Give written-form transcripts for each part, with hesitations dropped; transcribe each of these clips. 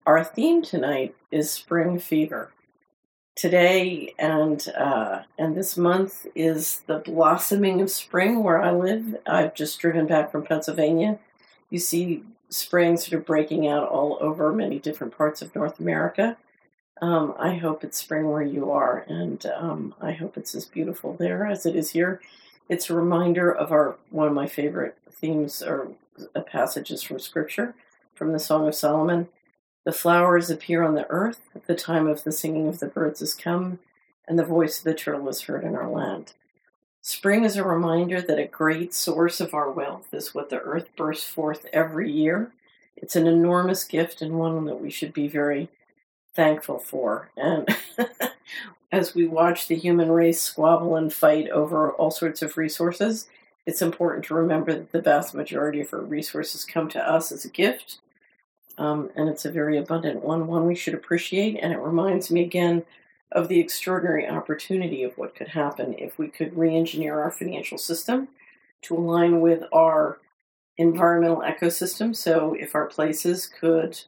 Our theme tonight is spring fever. Today and this month is the blossoming of spring where I live. I've just driven back from Pennsylvania. You see spring sort of breaking out all over many different parts of North America. I hope it's spring where you are, and I hope it's as beautiful there as it is here. It's a reminder of our one of my favorite themes or passages from Scripture, from the Song of Solomon. The flowers appear on the earth, the time of the singing of the birds is come, and the voice of the turtle is heard in our land. Spring is a reminder that a great source of our wealth is what the earth bursts forth every year. It's an enormous gift and one that we should be very thankful for. And as we watch the human race squabble and fight over all sorts of resources, it's important to remember that the vast majority of our resources come to us as a gift. And it's a very abundant one we should appreciate. And it reminds me again of the extraordinary opportunity of what could happen if we could re-engineer our financial system to align with our environmental ecosystem. So if our places could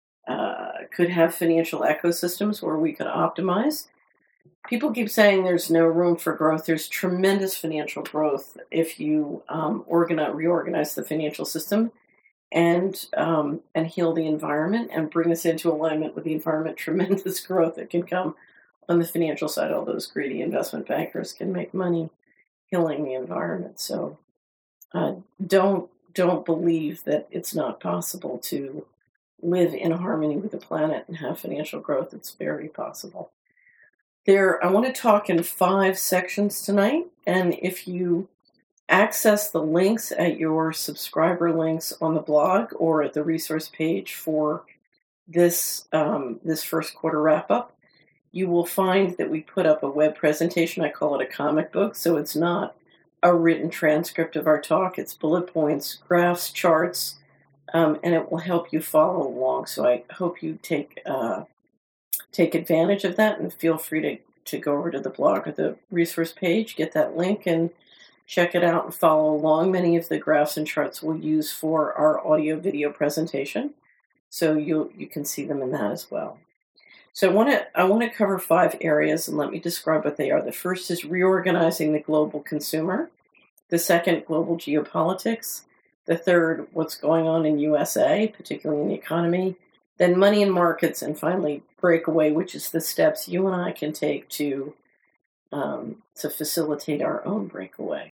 have financial ecosystems where we could optimize. People keep saying there's no room for growth. There's tremendous financial growth if you reorganize the financial system and heal the environment and bring us into alignment with the environment. Tremendous growth that can come on the financial side. All those greedy investment bankers can make money healing the environment. So don't believe that it's not possible to live in harmony with the planet and have financial growth. It's very possible. I want to talk in 5 sections tonight, and if you access the links at your subscriber links on the blog or at the resource page for this first quarter wrap-up, you will find that we put up a web presentation. I call it a comic book, so it's not a written transcript of our talk. It's bullet points, graphs, charts, and it will help you follow along. So I hope you take advantage of that, and feel free to go over to the blog or the resource page, get that link, and check it out and follow along. Many of the graphs and charts we'll use for our audio-video presentation, so you can see them in that as well. So I want to cover 5 areas, and let me describe what they are. The first is reorganizing the global consumer. The second, global geopolitics. The third, what's going on in USA, particularly in the economy. Then money and markets, and finally, breakaway, which is the steps you and I can take to facilitate our own breakaway.